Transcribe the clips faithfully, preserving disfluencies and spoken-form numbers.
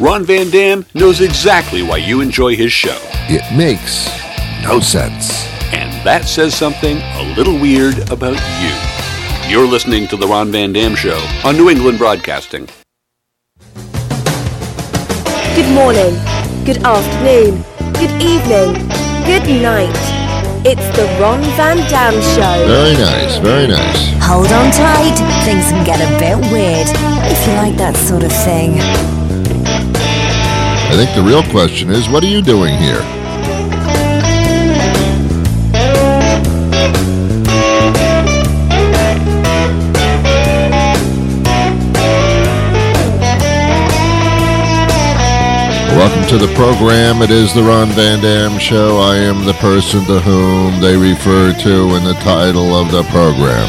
Ron Van Dam knows exactly why you enjoy his show. It makes no sense. And that says something a little weird about you. You're listening to The Ron Van Dam Show on New England Broadcasting. Good morning, good afternoon, good evening, good night. It's The Ron Van Dam Show. Very nice, very nice. Hold on tight, things can get a bit weird, if you like that sort of thing. I think the real question is, what are you doing here? Welcome to the program. It is the Ron Van Dam Show. I am the person to whom they refer to in the title of the program.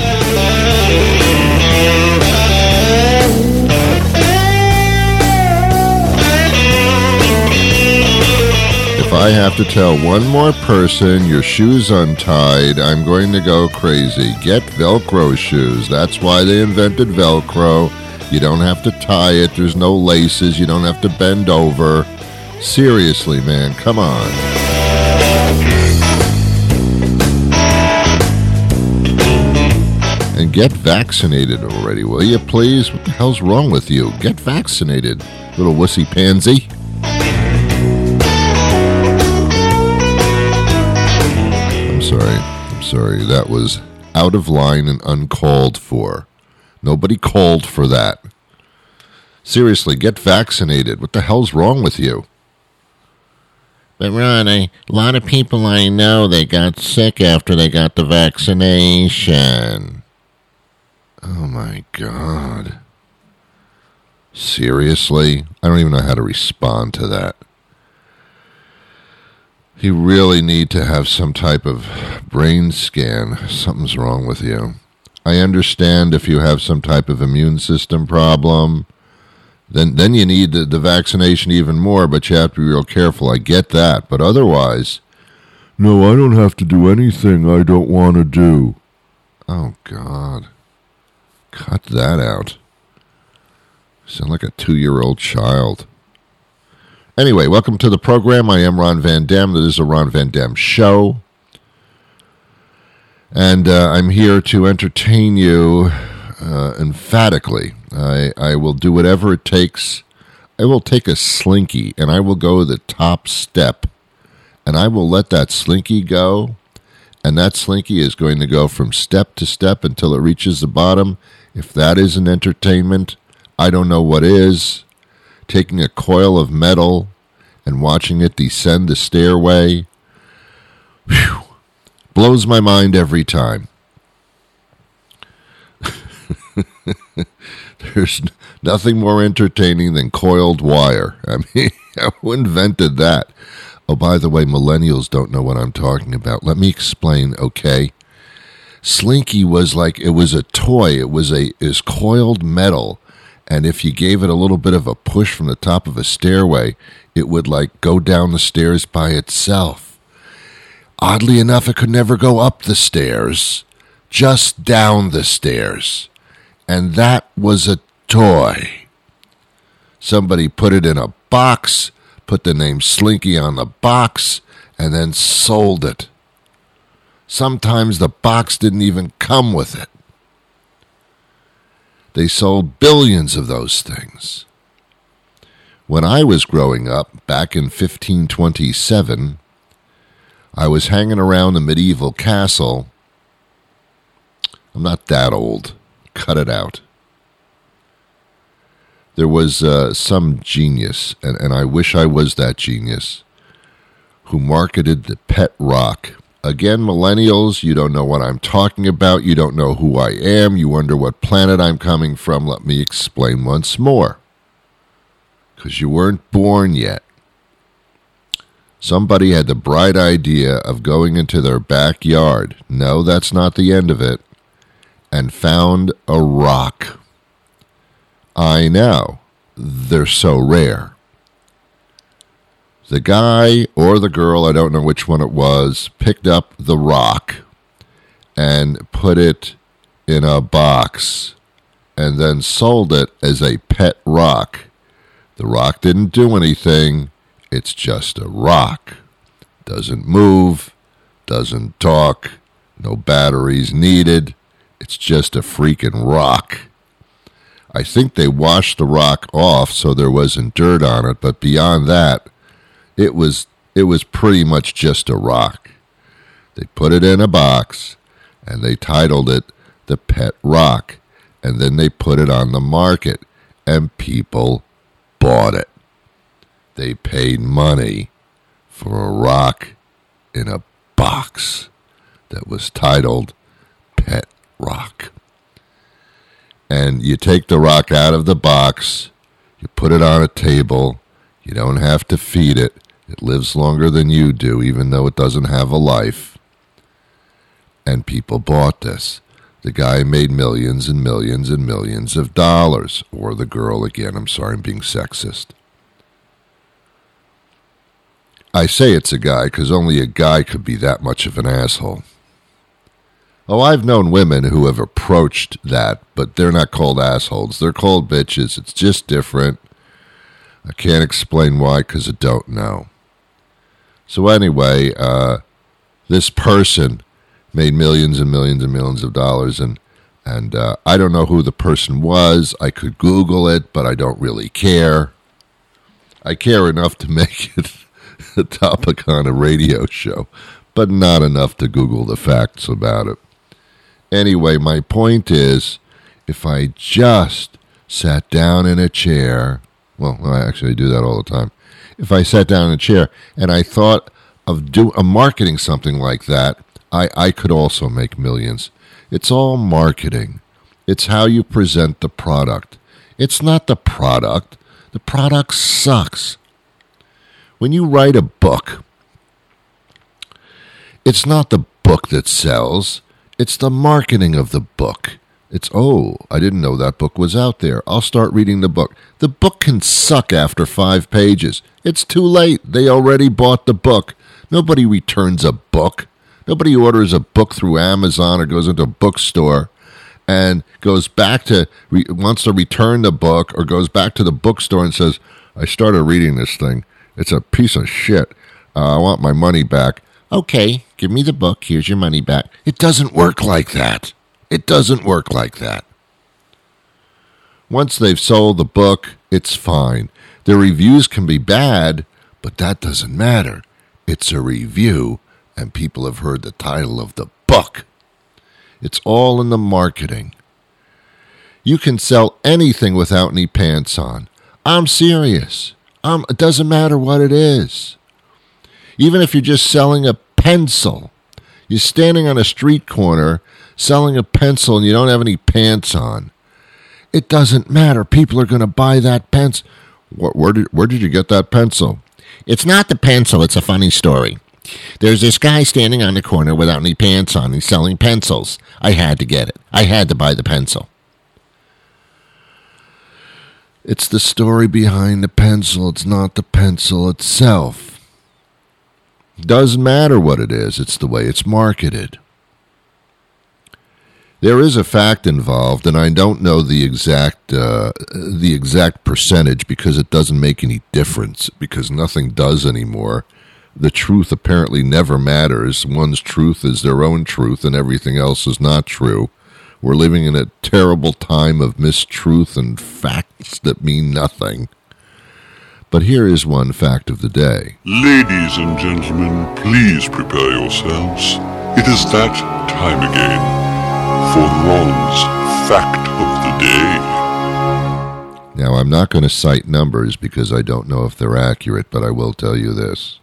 If I have to tell one more person your shoes untied, I'm going to go crazy. Get Velcro shoes. That's why they invented Velcro. You don't have to tie it. There's no laces. You don't have to bend over. Seriously, man, come on. And get vaccinated already, will you, please? What the hell's wrong with you? Get vaccinated, little wussy pansy. I'm sorry. I'm sorry. That was out of line and uncalled for. Nobody called for that. Seriously, get vaccinated. What the hell's wrong with you? But Ron, I, a lot of people I know, they got sick after they got the vaccination. Oh my God. Seriously? I don't even know how to respond to that. You really need to have some type of brain scan. Something's wrong with you. I understand if you have some type of immune system problem. Then then you need the, the vaccination even more, but you have to be real careful. I get that. But otherwise, no, I don't have to do anything I don't want to do. Oh, God. Cut that out. You sound like a two-year-old child. Anyway, welcome to the program. I am Ron Van Dam. That is a Ron Van Dam Show. And uh, I'm here to entertain you uh, emphatically. I, I will do whatever it takes. I will take a slinky and I will go the top step and I will let that slinky go, and that slinky is going to go from step to step until it reaches the bottom. If that isn't entertainment, I don't know what is. Taking a coil of metal and watching it descend the stairway, whew, blows my mind every time. There's nothing more entertaining than coiled wire. I mean, who invented that? Oh, by the way, millennials don't know what I'm talking about. Let me explain, okay? Slinky was like, it was a toy. It was a is coiled metal, and if you gave it a little bit of a push from the top of a stairway, it would like go down the stairs by itself. Oddly enough, it could never go up the stairs, just down the stairs. And that was a toy. Somebody put it in a box, put the name Slinky on the box, and then sold it. Sometimes the box didn't even come with it. They sold billions of those things. When I was growing up, back in fifteen twenty-seven, I was hanging around the medieval castle. I'm not that old. Cut it out. There was uh, some genius, and, and I wish I was that genius, who marketed the pet rock. Again, millennials, you don't know what I'm talking about. You don't know who I am. You wonder what planet I'm coming from. Let me explain once more. Because you weren't born yet. Somebody had the bright idea of going into their backyard. No, that's not the end of it. And found a rock. I know. They're so rare. The guy or the girl, I don't know which one it was, picked up the rock and put it in a box and then sold it as a pet rock The rock didn't do anything. It's just a rock. Doesn't move, doesn't talk, no batteries needed. It's just a freaking rock. I think they washed the rock off so there wasn't dirt on it, but beyond that, it was it was pretty much just a rock. They put it in a box, and they titled it the Pet Rock, and then they put it on the market, and people bought it. They paid money for a rock in a box that was titled Pet Rock. And you take the rock out of the box, you put it on a table, you don't have to feed it, it lives longer than you do, even though it doesn't have a life. And people bought this. The guy made millions and millions and millions of dollars. Or the girl, again, I'm sorry, I'm being sexist. I say it's a guy because only a guy could be that much of an asshole. Oh, I've known women who have approached that, but they're not called assholes. They're called bitches. It's just different. I can't explain why because I don't know. So anyway, uh, this person made millions and millions and millions of dollars, and and uh, I don't know who the person was. I could Google it, but I don't really care. I care enough to make it a topic on a radio show, but not enough to Google the facts about it. Anyway, my point is, if I just sat down in a chair, well, I actually do that all the time. If I sat down in a chair and I thought of do of marketing something like that, I, I could also make millions. It's all marketing. It's how you present the product. It's not the product. The product sucks. When you write a book, it's not the book that sells. It's the marketing of the book. It's, oh, I didn't know that book was out there. I'll start reading the book. The book can suck after five pages. It's too late. They already bought the book. Nobody returns a book. Nobody orders a book through Amazon or goes into a bookstore and goes back to, re, wants to return the book or goes back to the bookstore and says, I started reading this thing. It's a piece of shit. Uh, I want my money back. Okay, give me the book. Here's your money back. It doesn't work like that. It doesn't work like that. Once they've sold the book, it's fine. The reviews can be bad, but that doesn't matter. It's a review, and people have heard the title of the book. It's all in the marketing. You can sell anything without any pants on. I'm serious. Um, it doesn't matter what it is. Even if you're just selling a pencil, you're standing on a street corner selling a pencil and you don't have any pants on. It doesn't matter. People are going to buy that pencil. Where did, where did you get that pencil? It's not the pencil. It's a funny story. There's this guy standing on the corner without any pants on. He's selling pencils. I had to get it. I had to buy the pencil. It's the story behind the pencil. It's not the pencil itself. Doesn't matter what it is. It's the way it's marketed. There is a fact involved, and I don't know the exact uh, the exact percentage because it doesn't make any difference, because nothing does anymore. The truth apparently never matters. One's truth is their own truth, and everything else is not true. We're living in a terrible time of mistruth and facts that mean nothing. But here is one fact of the day. Ladies and gentlemen, please prepare yourselves. It is that time again for Ron's Fact of the Day. Now, I'm not going to cite numbers because I don't know if they're accurate, but I will tell you this.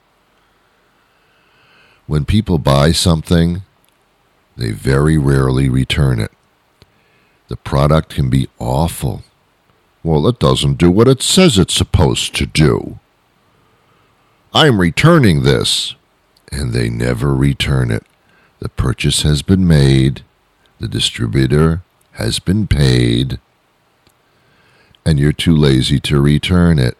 When people buy something, they very rarely return it. The product can be awful. Well, it doesn't do what it says it's supposed to do. I'm returning this. And they never return it. The purchase has been made. The distributor has been paid. And you're too lazy to return it.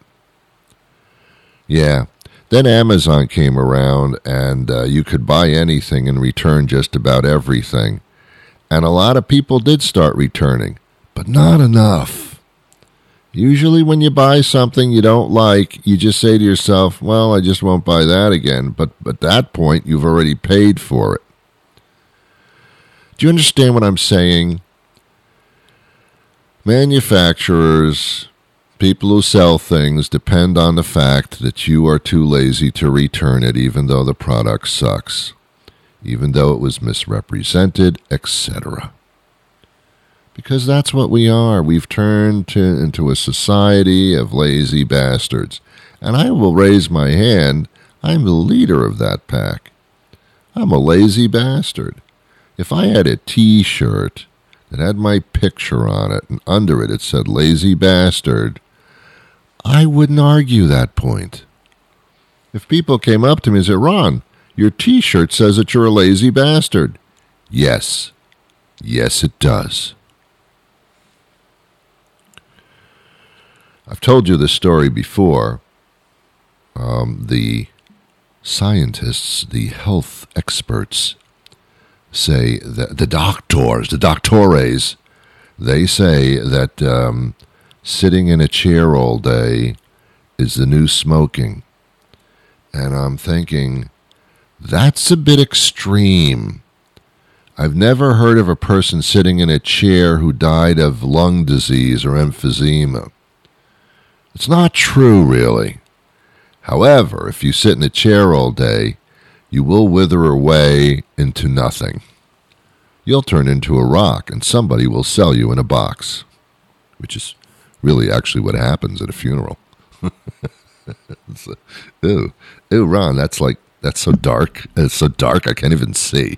Yeah. Then Amazon came around and uh, you could buy anything and return just about everything. And a lot of people did start returning, but not enough. Usually when you buy something you don't like, you just say to yourself, well, I just won't buy that again. But at that point, you've already paid for it. Do you understand what I'm saying? Manufacturers, people who sell things, depend on the fact that you are too lazy to return it, even though the product sucks, even though it was misrepresented, et cetera. Because that's what we are. We've turned to, into a society of lazy bastards. And I will raise my hand. I'm the leader of that pack. I'm a lazy bastard. If I had a T-shirt that had my picture on it, and under it it said lazy bastard, I wouldn't argue that point. If people came up to me and said, Ron, your T-shirt says that you're a lazy bastard. Yes. Yes, it does. I've told you this story before. Um, the scientists, the health experts, say that the doctors, the doctores, they say that um, sitting in a chair all day is the new smoking. And I'm thinking, that's a bit extreme. I've never heard of a person sitting in a chair who died of lung disease or emphysema. It's not true, really. However, if you sit in a chair all day, you will wither away into nothing. You'll turn into a rock, and somebody will sell you in a box, which is really actually what happens at a funeral. So, ew, ew, Ron, that's like, that's so dark. It's so dark I can't even see.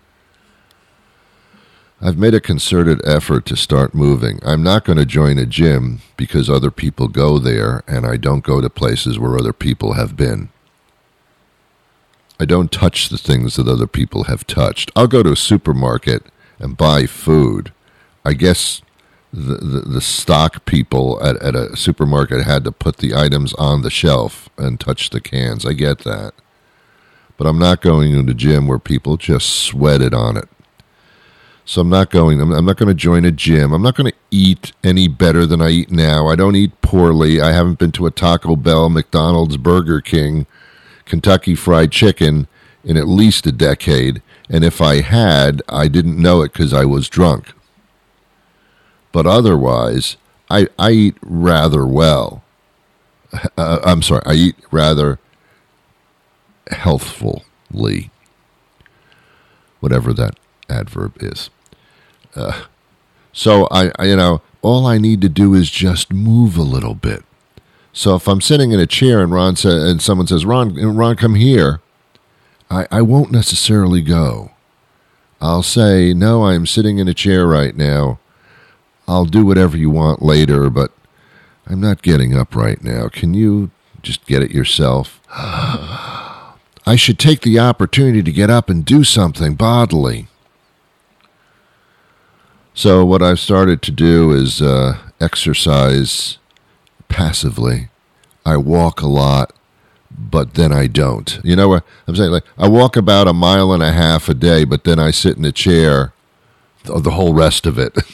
I've made a concerted effort to start moving. I'm not going to join a gym because other people go there, and I don't go to places where other people have been. I don't touch the things that other people have touched. I'll go to a supermarket and buy food. I guess the, the, the stock people at, at a supermarket had to put the items on the shelf and touch the cans. I get that. But I'm not going to the gym where people just sweated on it. So I'm not going, I'm, I'm not going to join a gym. I'm not going to eat any better than I eat now. I don't eat poorly. I haven't been to a Taco Bell, McDonald's, Burger King, Kentucky Fried Chicken in at least a decade. And if I had, I didn't know it because I was drunk. But otherwise, I, I eat rather well. Uh, I'm sorry, I eat rather healthfully. Whatever that adverb is. Uh, so I, I, you know, all I need to do is just move a little bit. So if I'm sitting in a chair and Ron sa- and someone says, Ron, Ron, come here, I, I won't necessarily go. I'll say, no, I'm sitting in a chair right now. I'll do whatever you want later, but I'm not getting up right now. Can you just get it yourself? I should take the opportunity to get up and do something bodily. So what I've started to do is uh, exercise passively. I walk a lot, but then I don't. You know what I'm saying? Like, I walk about a mile and a half a day, but then I sit in a chair the, the whole rest of it.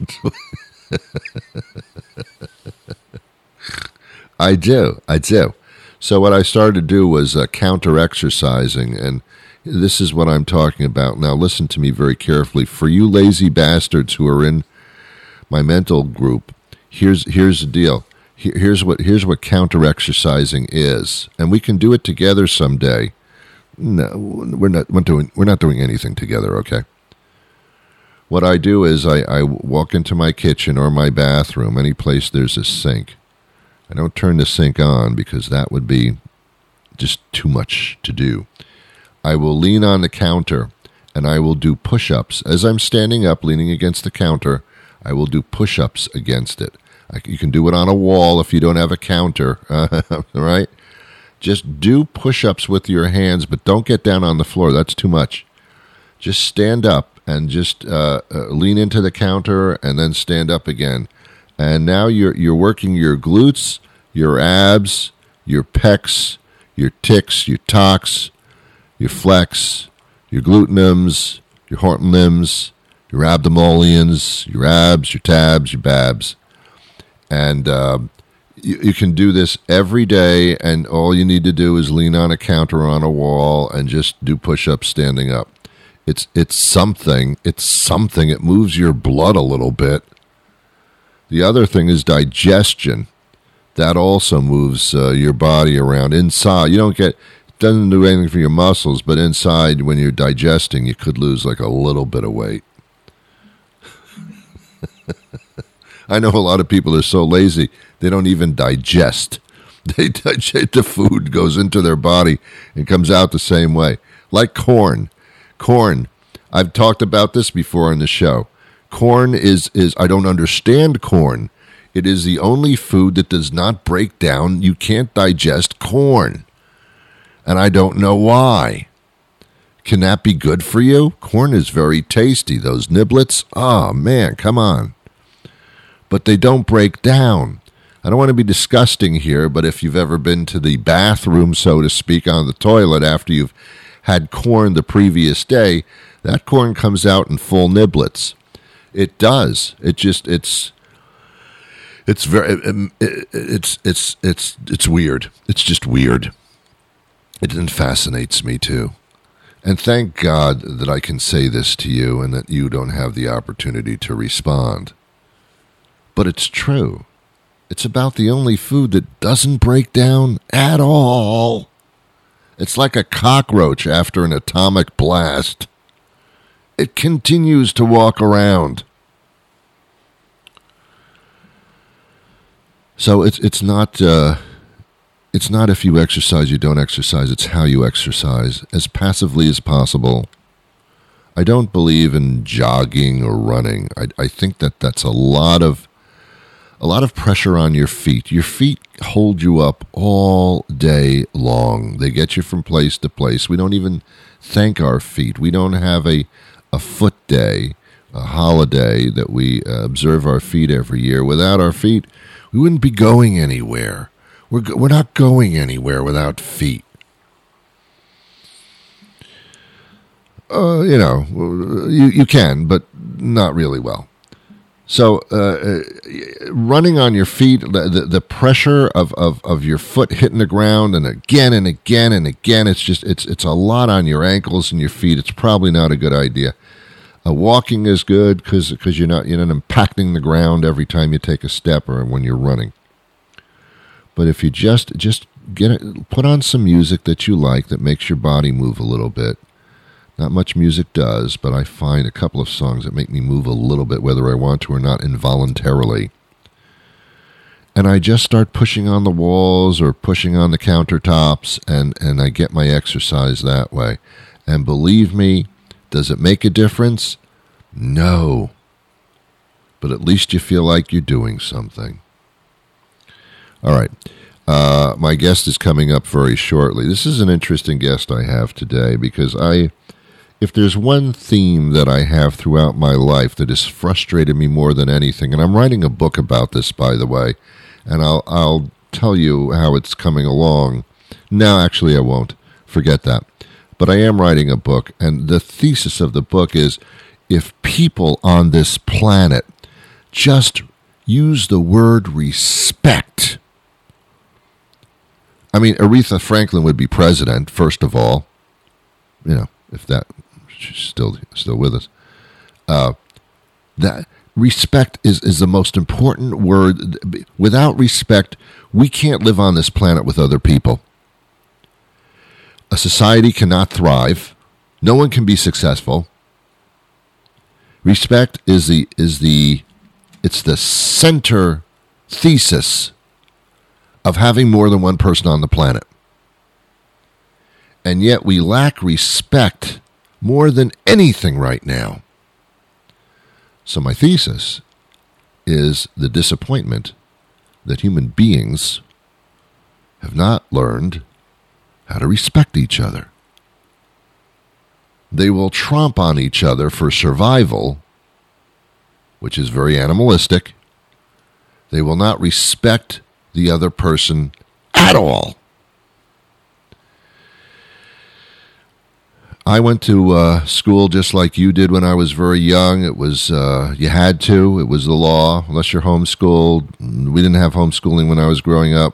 I do. I do. So what I started to do was uh, counter-exercising, and this is what I'm talking about. Now listen to me very carefully. For you lazy bastards who are in my mental group, here's here's the deal. Here, here's what here's what counter-exercising is, and we can do it together someday. No, we're not we're doing we're not doing anything together, okay? What I do is I, I walk into my kitchen or my bathroom, any place there's a sink. I don't turn the sink on because that would be just too much to do. I will lean on the counter and I will do push-ups. As I'm standing up, leaning against the counter, I will do push-ups against it. I, you can do it on a wall if you don't have a counter, uh, right? Just do push-ups with your hands, but don't get down on the floor. That's too much. Just stand up and just uh, uh, lean into the counter and then stand up again. And now you're you're working your glutes, your abs, your pecs, your tics, your tocs, your flex, your gluteums, your hortonlimbs, your abdomolians, your abs, your tabs, your babs. And uh, you, you can do this every day, and all you need to do is lean on a counter on a wall and just do push-ups standing up. It's it's something. It's something. It moves your blood a little bit. The other thing is digestion. That also moves uh, your body around inside. You don't get, doesn't do anything for your muscles, but inside when you're digesting, you could lose like a little bit of weight. I know a lot of people are so lazy, they don't even digest. They digest, the food goes into their body and comes out the same way. Like corn. Corn. I've talked about this before on the show. Corn is, is, I don't understand corn. It is the only food that does not break down. You can't digest corn. And I don't know why. Can that be good for you? Corn is very tasty. Those niblets, oh man, come on. But they don't break down. I don't want to be disgusting here, but if you've ever been to the bathroom, so to speak, on the toilet after you've had corn the previous day, that corn comes out in full niblets. It does. It just, it's... It's very, it, it's, it's, it's, it's weird. It's just weird. It fascinates me too. And thank God that I can say this to you and that you don't have the opportunity to respond. But it's true. It's about the only food that doesn't break down at all. It's like a cockroach after an atomic blast. It continues to walk around. So it's it's not uh, it's not if you exercise, you don't exercise. It's how you exercise as passively as possible. I don't believe in jogging or running. I, I think that that's a lot of a lot of pressure on your feet. Your feet hold you up all day long. They get you from place to place. We don't even thank our feet. We don't have a a foot day, a holiday that we uh, observe our feet every year. Without our feet, we wouldn't be going anywhere. We're go- we're not going anywhere without feet. Uh, you know, you you can, but not really well. So, uh, running on your feet, the, the the pressure of, of, of your foot hitting the ground, and again and again and again, it's just it's it's a lot on your ankles and your feet. It's probably not a good idea. Uh, walking is good because because you're not you're not impacting the ground every time you take a step or when you're running. But if you just just get it, put on some music that you like that makes your body move a little bit. Not much music does, but I find a couple of songs that make me move a little bit, whether I want to or not, involuntarily. And I just start pushing on the walls or pushing on the countertops, and, and I get my exercise that way. And believe me, does it make a difference? No. But at least you feel like you're doing something. All right. Uh, my guest is coming up very shortly. This is an interesting guest I have today because I, if there's one theme that I have throughout my life that has frustrated me more than anything, and I'm writing a book about this, by the way, and I'll I'll tell you how it's coming along. No, actually, I won't. Forget that. But I am writing a book, and the thesis of the book is if people on this planet just use the word respect. I mean, Aretha Franklin would be president, first of all. You know, if that, she's still still with us. Uh, that respect is, is the most important word. Without respect, we can't live on this planet with other people. A society cannot thrive. No one can be successful. Respect is the is the it's the center thesis of having more than one person on the planet. And yet we lack respect more than anything right now. So my thesis is the disappointment that human beings have not learned how to respect each other. They will tromp on each other for survival, which is very animalistic. They will not respect the other person at all. I went to uh, school just like you did when I was very young. It was, uh, you had to. It was the law, unless you're homeschooled. We didn't have homeschooling when I was growing up.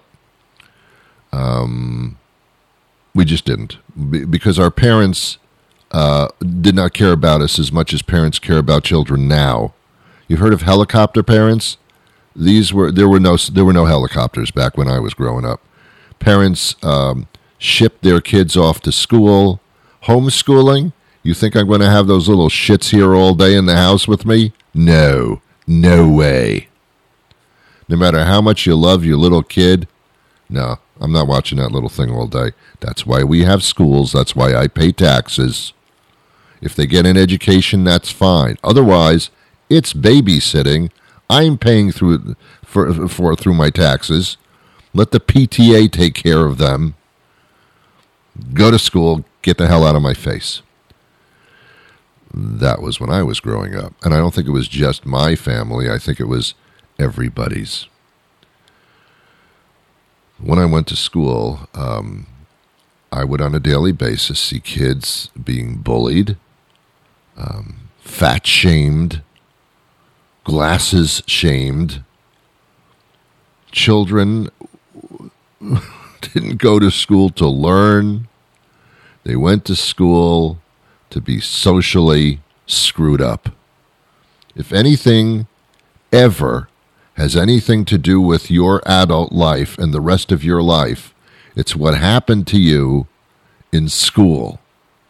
Um, we just didn't. Be- because our parents uh, did not care about us as much as parents care about children now. You've heard of helicopter parents? These were there were no there were no helicopters back when I was growing up. Parents um, shipped their kids off to school. Homeschooling? You think I'm going to have those little shits here all day in the house with me? No, no way. No matter how much you love your little kid, no, I'm not watching that little thing all day. That's why we have schools. That's why I pay taxes. If they get an education, that's fine. Otherwise, it's babysitting. I'm paying through for, for through my taxes. Let the P T A take care of them. Go to school. Get the hell out of my face. That was when I was growing up. And I don't think it was just my family. I think it was everybody's. When I went to school, um, I would on a daily basis see kids being bullied, um, fat-shamed, glasses shamed. Children didn't go to school to learn. They went to school to be socially screwed up. If anything ever has anything to do with your adult life and the rest of your life, it's what happened to you in school.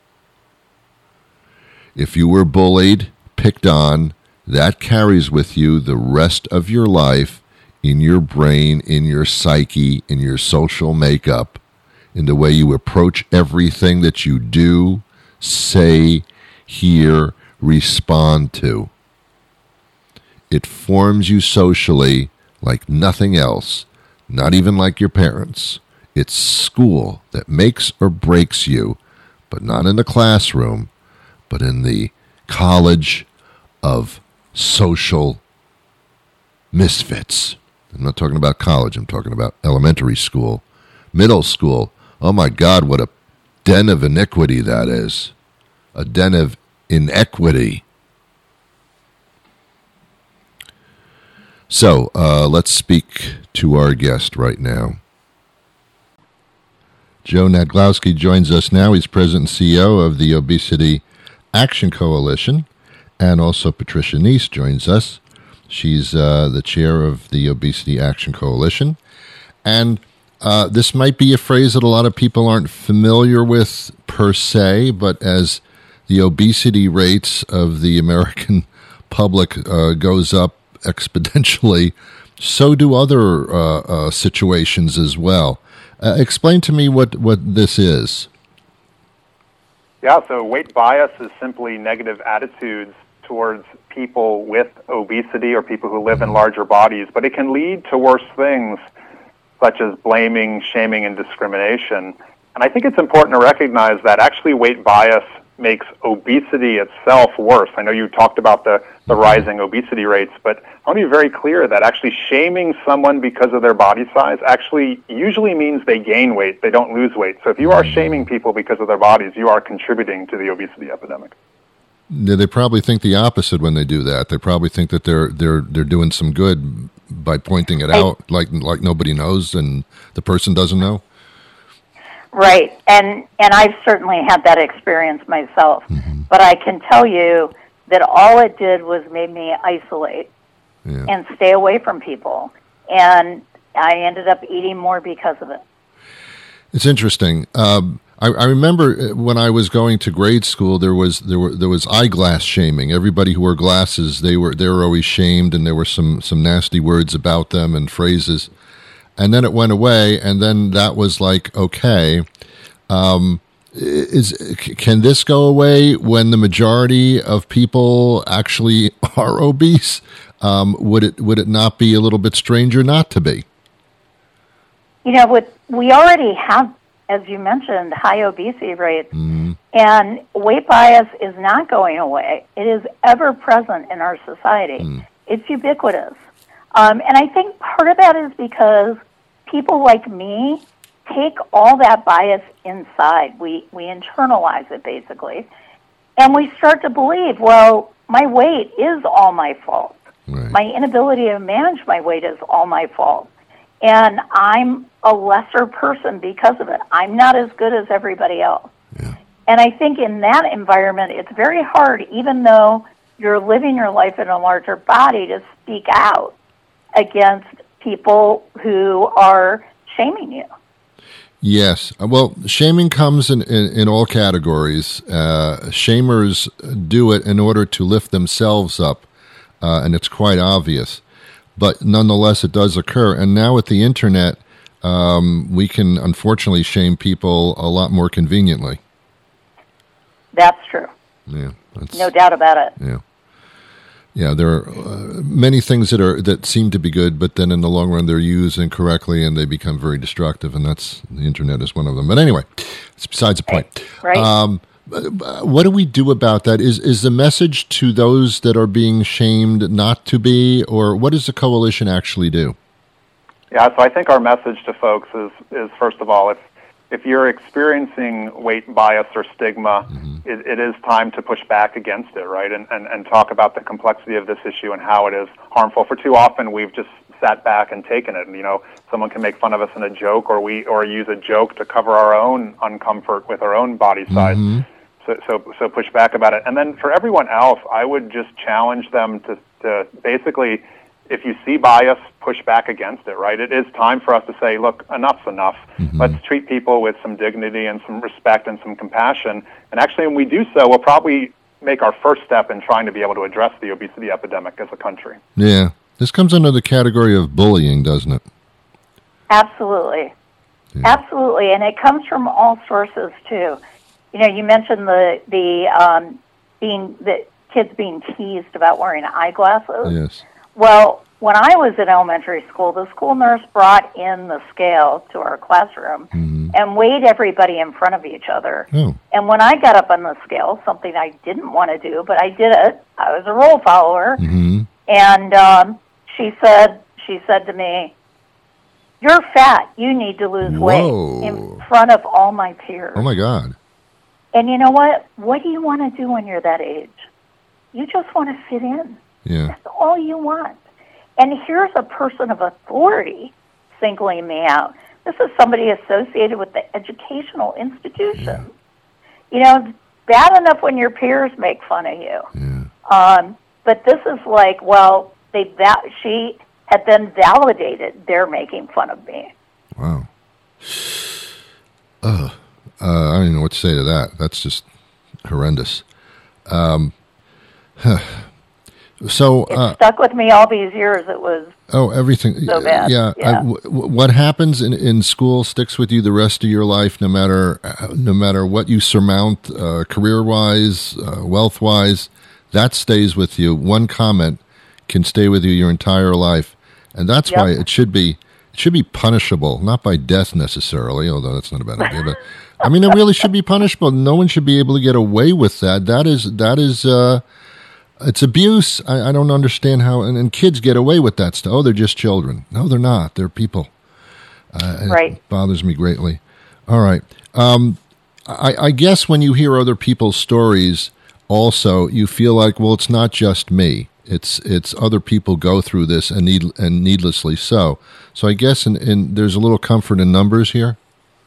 If you were bullied, picked on, that carries with you the rest of your life in your brain, in your psyche, in your social makeup, in the way you approach everything that you do, say, hear, respond to. It forms you socially like nothing else, not even like your parents. It's school that makes or breaks you, but not in the classroom, but in the college of social misfits. I'm not talking about college. I'm talking about elementary school, middle school. Oh, my God, what a den of iniquity that is. A den of inequity. So, uh, let's speak to our guest right now. Joe Nadglowski joins us now. He's President and C E O of the Obesity Action Coalition. And also Patricia Neese joins us. She's uh, the chair of the Obesity Action Coalition. And uh, this might be a phrase that a lot of people aren't familiar with per se, but as the obesity rates of the American public uh, goes up exponentially, so do other uh, uh, situations as well. Uh, explain to me what, what this is. Yeah, so weight bias is simply negative attitudes towards people with obesity or people who live in larger bodies, but it can lead to worse things such as blaming, shaming, and discrimination. And I think it's important to recognize that actually weight bias makes obesity itself worse. I know you talked about the, the rising obesity rates, but I want to be very clear that actually shaming someone because of their body size actually usually means they gain weight, they don't lose weight. So if you are shaming people because of their bodies, you are contributing to the obesity epidemic. They probably think the opposite when they do that. They probably think that they're they're they're doing some good by pointing it out, like like nobody knows and the person doesn't know. Right, and and I've certainly had that experience myself. Mm-hmm. But I can tell you that all it did was made me isolate yeah. and stay away from people, and I ended up eating more because of it. It's interesting. Um, I, I remember when I was going to grade school, there was there were there was eyeglass shaming. Everybody who wore glasses, they were they were always shamed, and there were some some nasty words about them and phrases. And then it went away, and then that was like okay. Um, is can this go away when the majority of people actually are obese? Um, would it would it not be a little bit stranger not to be? You know, what we already have, as you mentioned, high obesity rates, mm-hmm. and weight bias is not going away. It is ever present in our society. Mm. It's ubiquitous. Um, and I think part of that is because people like me take all that bias inside. We, we internalize it, basically. And we start to believe, well, my weight is all my fault. Right. My inability to manage my weight is all my fault. And I'm a lesser person because of it. I'm not as good as everybody else. Yeah. And I think in that environment, it's very hard, even though you're living your life in a larger body, to speak out against people who are shaming you. Yes. Well, shaming comes in, in, in all categories. Uh, shamers do it in order to lift themselves up, uh, and it's quite obvious. But nonetheless, it does occur. And now with the Internet, um, we can unfortunately shame people a lot more conveniently. That's true. Yeah, that's, no doubt about it. Yeah. Yeah, there are uh, many things that are that seem to be good, but then in the long run they're used incorrectly and they become very destructive, and that's the Internet is one of them. But anyway, it's besides the point. Right. Um, what do we do about that? Is is the message to those that are being shamed not to be, or what does the coalition actually do? Yeah, so I think our message to folks is, is first of all, if if you're experiencing weight bias or stigma, mm-hmm. it, it is time to push back against it, right? And, and and talk about the complexity of this issue and how it is harmful. For too often, we've just sat back and taken it. And, you know, someone can make fun of us in a joke, or we or use a joke to cover our own uncomfort with our own body size. Mm-hmm. So, so so push back about it. And then for everyone else, I would just challenge them to, to basically, if you see bias, push back against it, right? It is time for us to say, look, enough's enough. Mm-hmm. Let's treat people with some dignity and some respect and some compassion. And actually, when we do so, we'll probably make our first step in trying to be able to address the obesity epidemic as a country. Yeah. This comes under the category of bullying, doesn't it? Absolutely. Yeah. Absolutely. And it comes from all sources, too. You know, you mentioned the, the um, being the kids being teased about wearing eyeglasses. Yes. Well, when I was in elementary school, the school nurse brought in the scale to our classroom mm-hmm. and weighed everybody in front of each other. Oh. And when I got up on the scale, something I didn't want to do, but I did it, I was a rule follower, mm-hmm. and um, she said, she said to me, "You're fat. You need to lose Whoa. weight," in front of all my peers. Oh, my God. And you know what? What do you want to do when you're that age? You just want to fit in. Yeah. That's all you want. And here's a person of authority singling me out. This is somebody associated with the educational institution. Yeah. You know, bad enough when your peers make fun of you. Yeah. Um, but this is like, well, they va- she had then validated they're making fun of me. Wow. Uh, uh, I don't even know what to say to that. That's just horrendous. Um, huh. So uh, it stuck with me all these years. It was oh everything. So bad. Yeah. yeah. I, w- what happens in, in school sticks with you the rest of your life, no matter no matter what you surmount, uh, career wise, uh, wealth wise. That stays with you. One comment can stay with you your entire life, and that's yep. why it should be it should be punishable, not by death necessarily. Although that's not a bad idea, but I mean it really should be punishable. No one should be able to get away with that. That is that is. Uh, It's abuse. I, I don't understand how, and, and kids get away with that stuff. Oh, they're just children. No, they're not. They're people. Uh, right. It bothers me greatly. All right. Um, I, I guess when you hear other people's stories, also you feel like, well, it's not just me. It's it's other people go through this, and need and needlessly so. So I guess in, in there's a little comfort in numbers here.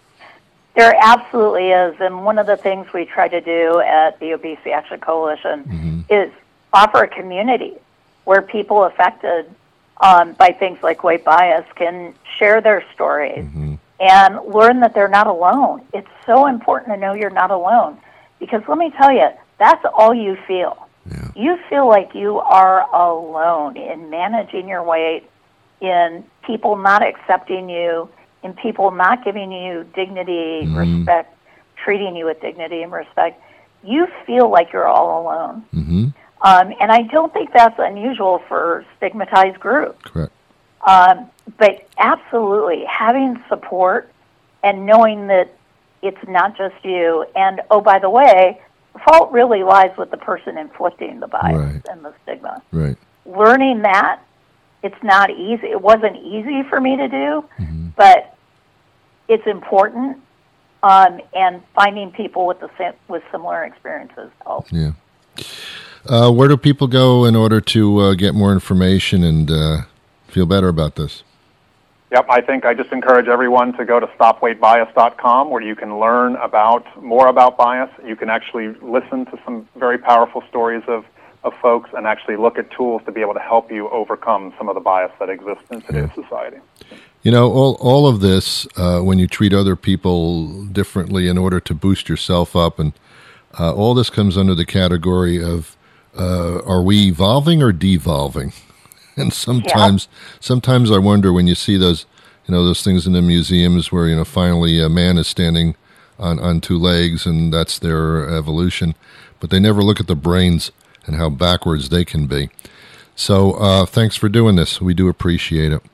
There absolutely is, and one of the things we try to do at the Obesity Action Coalition mm-hmm. is offer a community where people affected um, by things like weight bias can share their stories mm-hmm. and learn that they're not alone. It's so important to know you're not alone, because let me tell you, that's all you feel. Yeah. You feel like you are alone in managing your weight, in people not accepting you, in people not giving you dignity, mm-hmm. respect, treating you with dignity and respect. You feel like you're all alone. Mm-hmm. Um, and I don't think that's unusual for stigmatized groups. Correct. Um, but absolutely, having support and knowing that it's not just you. And, oh, by the way, the fault really lies with the person inflicting the bias right. and the stigma. Right. Learning that, it's not easy. It wasn't easy for me to do, mm-hmm. but it's important, um, and finding people with the sim- with similar experiences helps. Yeah. Uh, where do people go in order to uh, get more information and uh, feel better about this? Yep, I think I just encourage everyone to go to stop weight bias dot com, where you can learn about more about bias. You can actually listen to some very powerful stories of, of folks and actually look at tools to be able to help you overcome some of the bias that exists in today's yeah. society. You know, all all of this, uh, when you treat other people differently in order to boost yourself up, and uh, all this comes under the category of, uh, are we evolving or devolving? And sometimes, yeah. sometimes I wonder when you see those, you know, those things in the museums where, you know, finally a man is standing on, on two legs and that's their evolution, but they never look at the brains and how backwards they can be. So uh, thanks for doing this. We do appreciate it.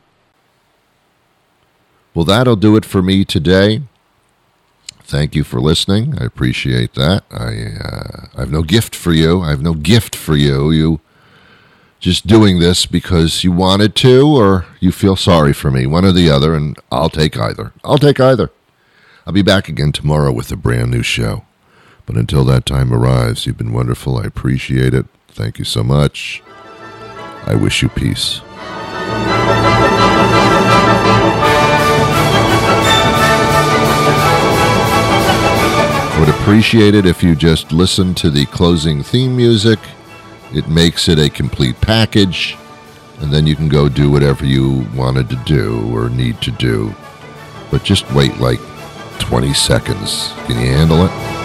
Well, that'll do it for me today. Thank you for listening. I appreciate that. I, uh, I have no gift for you. I have no gift for you. You just doing this because you wanted to, or you feel sorry for me, one or the other, and I'll take either. I'll take either. I'll be back again tomorrow with a brand new show. But until that time arrives, you've been wonderful. I appreciate it. Thank you so much. I wish you peace. I would appreciate it if you just listened to the closing theme music. It makes it a complete package, and then you can go do whatever you wanted to do or need to do. But just wait like twenty seconds. Can you handle it?